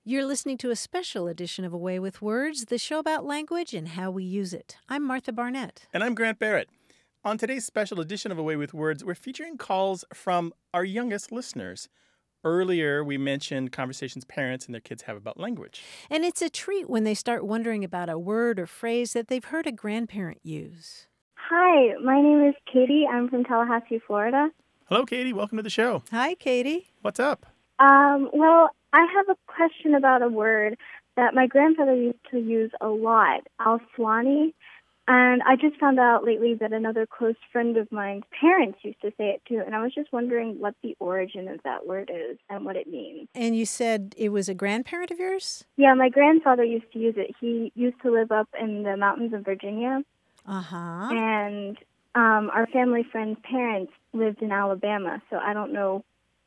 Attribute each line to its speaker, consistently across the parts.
Speaker 1: You're listening to a special edition of A Way with Words, the show about language and how we use it. I'm Martha Barnett.
Speaker 2: And I'm Grant Barrett. On today's special edition of A Way with Words, we're featuring calls from our youngest listeners. Earlier, we mentioned conversations parents and their kids have about language.
Speaker 1: And it's a treat when they start wondering about a word or phrase that they've heard a grandparent use.
Speaker 3: Hi, my name is Katie. I'm from Tallahassee, Florida.
Speaker 2: Hello, Katie. Welcome to the show.
Speaker 1: Hi, Katie.
Speaker 2: What's up?
Speaker 3: Well, I have a question about a word that my grandfather used to use a lot, Al-Swani. And I just found out lately that another close friend of mine's parents used to say it too. And I was just wondering what the origin of that word is and what it means.
Speaker 1: And you said it was a grandparent of yours?
Speaker 3: Yeah, my grandfather used to use it. He used to live up in the mountains of Virginia.
Speaker 1: Uh-huh.
Speaker 3: And our family friend's parents lived in Alabama. So I don't know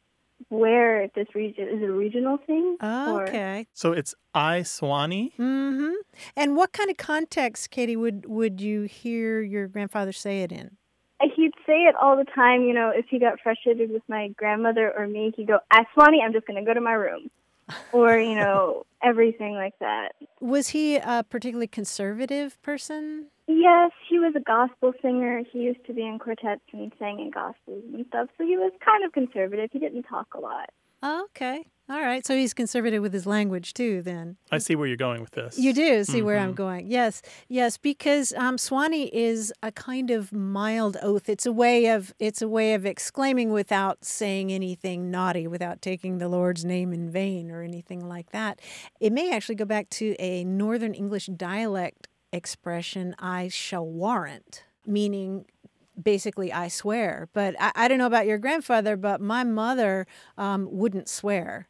Speaker 3: where this region is, a regional thing.
Speaker 1: Okay.
Speaker 2: So it's I-Swani?
Speaker 1: Mm-hmm. And what kind of context, Katie, would you hear your grandfather say it in?
Speaker 3: He'd say it all the time, you know, if he got frustrated with my grandmother or me, he'd go, Aswani, I'm just going to go to my room. Or, you know, everything like that.
Speaker 1: Was he a particularly conservative person?
Speaker 3: Yes, he was a gospel singer. He used to be in quartets and sang in gospels and stuff. So he was kind of conservative. He didn't talk a lot.
Speaker 1: Oh, okay. All right. So he's conservative with his language, too, then.
Speaker 2: I see where you're going with this.
Speaker 1: You do see where I'm going. Yes, because Swanee is a kind of mild oath. It's a way of exclaiming without saying anything naughty, without taking the Lord's name in vain or anything like that. It may actually go back to a Northern English dialect expression, I shall warrant, meaning basically I swear. But I don't know about your grandfather, but my mother wouldn't swear.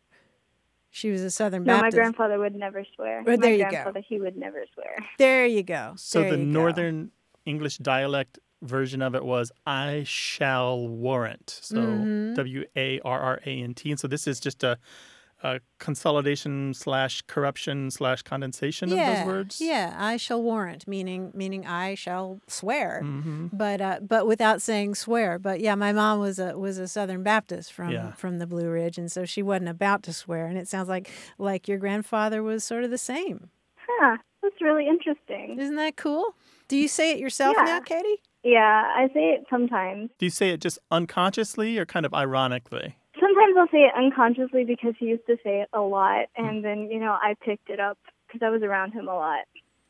Speaker 1: She was a Southern Baptist.
Speaker 3: No, my grandfather would never swear.
Speaker 1: Well, there you go.
Speaker 3: My grandfather, he would never swear.
Speaker 1: There you go.
Speaker 2: So the Northern English dialect version of it was I shall warrant. So W-A-R-R-A-N-T. And so this is just a consolidation / corruption / condensation of those words?
Speaker 1: Yeah, I shall warrant, meaning I shall swear, but without saying swear. But yeah, my mom was a Southern Baptist from the Blue Ridge, and so she wasn't about to swear. And it sounds like your grandfather was sort of the same.
Speaker 3: Huh, that's really interesting.
Speaker 1: Isn't that cool? Do you say it yourself now, Katie?
Speaker 3: Yeah, I say it sometimes.
Speaker 2: Do you say it just unconsciously or kind of ironically?
Speaker 3: Sometimes I'll say it unconsciously because he used to say it a lot, and then, you know, I picked it up because I was around him a lot.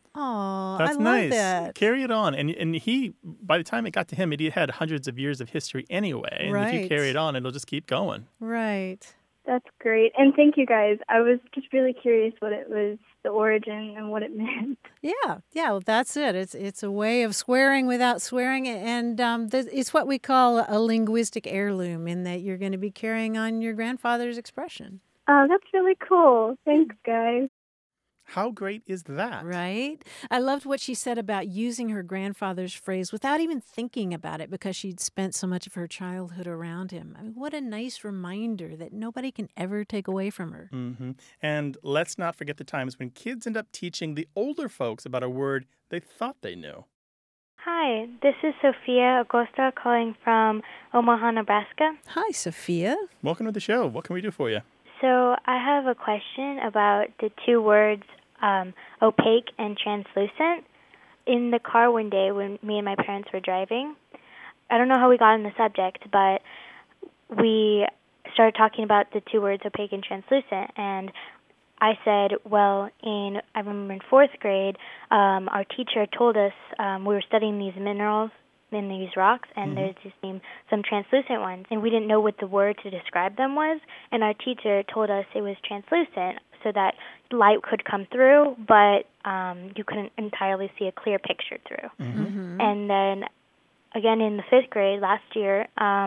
Speaker 1: Oh,
Speaker 2: that's
Speaker 1: I love
Speaker 2: nice.
Speaker 1: That.
Speaker 2: Carry it on. And he, by the time it got to him, he had hundreds of years of history anyway. And if you carry it on, it'll just keep going.
Speaker 1: Right.
Speaker 3: That's great. And thank you guys. I was just really curious what it was, the origin and what it meant.
Speaker 1: Yeah, well, that's it. It's a way of swearing without swearing, and it's what we call a linguistic heirloom, in that you're going to be carrying on your grandfather's expression.
Speaker 3: Oh, that's really cool. Thanks, guys.
Speaker 2: How great is that?
Speaker 1: Right? I loved what she said about using her grandfather's phrase without even thinking about it because she'd spent so much of her childhood around him. I mean, what a nice reminder that nobody can ever take away from her.
Speaker 2: Mm-hmm. And let's not forget the times when kids end up teaching the older folks about a word they thought they knew.
Speaker 4: Hi, this is Sophia Acosta calling from Omaha, Nebraska.
Speaker 1: Hi, Sophia.
Speaker 2: Welcome to the show. What can we do for you?
Speaker 4: So I have a question about the two words opaque and translucent. In the car one day when me and my parents were driving, I don't know how we got on the subject, but we started talking about the two words opaque and translucent, and I said, well, I remember in fourth grade, our teacher told us we were studying these minerals in these rocks, and there's just some translucent ones, and we didn't know what the word to describe them was, and our teacher told us it was translucent, so that light could come through, but you couldn't entirely see a clear picture through. And then, again, in the fifth grade last year,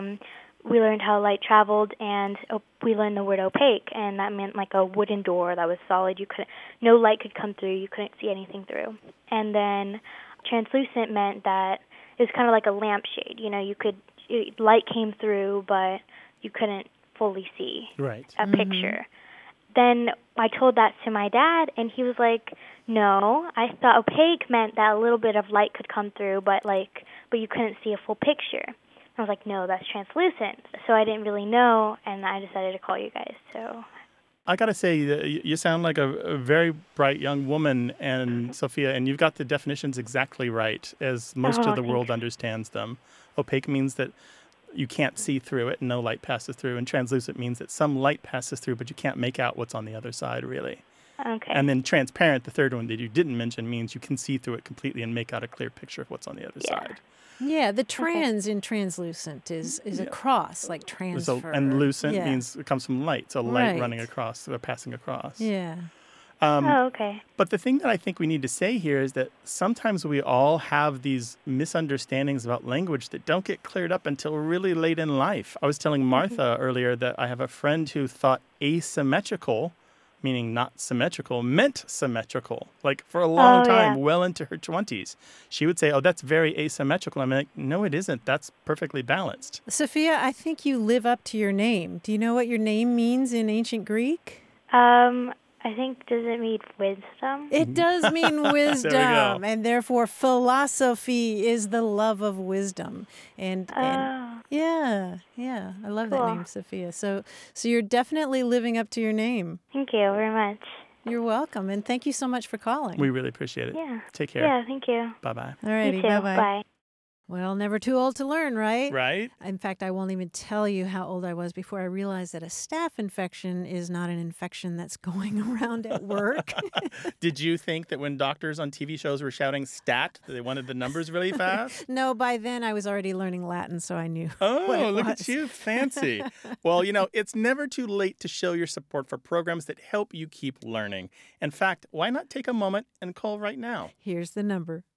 Speaker 4: we learned how light traveled, and we learned the word opaque, and that meant like a wooden door that was solid. No light could come through. You couldn't see anything through. And then translucent meant that it was kind of like a lampshade. You know, light came through, but you couldn't fully see a picture. Then I told that to my dad, and he was like, no, I thought opaque meant that a little bit of light could come through, but you couldn't see a full picture. I was like, no, that's translucent. So I didn't really know, and I decided to call you guys. So
Speaker 2: I got to say, you sound like a very bright young woman, and Sophia, and you've got the definitions exactly right, as most of the world understands them. Opaque means that you can't see through it and no light passes through, and translucent means that some light passes through, but you can't make out what's on the other side, really.
Speaker 4: Okay.
Speaker 2: And then transparent, the third one that you didn't mention, means you can see through it completely and make out a clear picture of what's on the other side.
Speaker 1: Yeah, the trans in translucent is a cross, like transfer.
Speaker 2: So, and lucent means it comes from light, so light running across, or passing across.
Speaker 1: Yeah.
Speaker 4: Okay.
Speaker 2: But the thing that I think we need to say here is that sometimes we all have these misunderstandings about language that don't get cleared up until really late in life. I was telling Martha earlier that I have a friend who thought asymmetrical, meaning not symmetrical, meant symmetrical. Like for a long time, well into her 20s. She would say, oh, that's very asymmetrical. I'm like, no, it isn't. That's perfectly balanced.
Speaker 1: Sophia, I think you live up to your name. Do you know what your name means in ancient Greek?
Speaker 4: I think, does it mean wisdom?
Speaker 1: It does mean wisdom.
Speaker 2: There we go.
Speaker 1: And therefore, philosophy is the love of wisdom. And yeah, I love that name, Sophia. So you're definitely living up to your name.
Speaker 4: Thank you very much.
Speaker 1: You're welcome. And thank you so much for calling.
Speaker 2: We really appreciate it.
Speaker 4: Yeah.
Speaker 2: Take care.
Speaker 4: Yeah, thank you.
Speaker 2: Bye-bye.
Speaker 1: All righty,
Speaker 4: You too.
Speaker 1: bye-bye.
Speaker 4: Bye.
Speaker 1: Well, never too old to learn, right?
Speaker 2: Right?
Speaker 1: In fact, I won't even tell you how old I was before I realized that a staph infection is not an infection that's going around at work.
Speaker 2: Did you think that when doctors on TV shows were shouting stat, they wanted the numbers really fast?
Speaker 1: No, by then I was already learning Latin, so I knew.
Speaker 2: Oh, look at you. Fancy. Well, it's never too late to show your support for programs that help you keep learning. In fact, why not take a moment and call right now?
Speaker 1: Here's the number.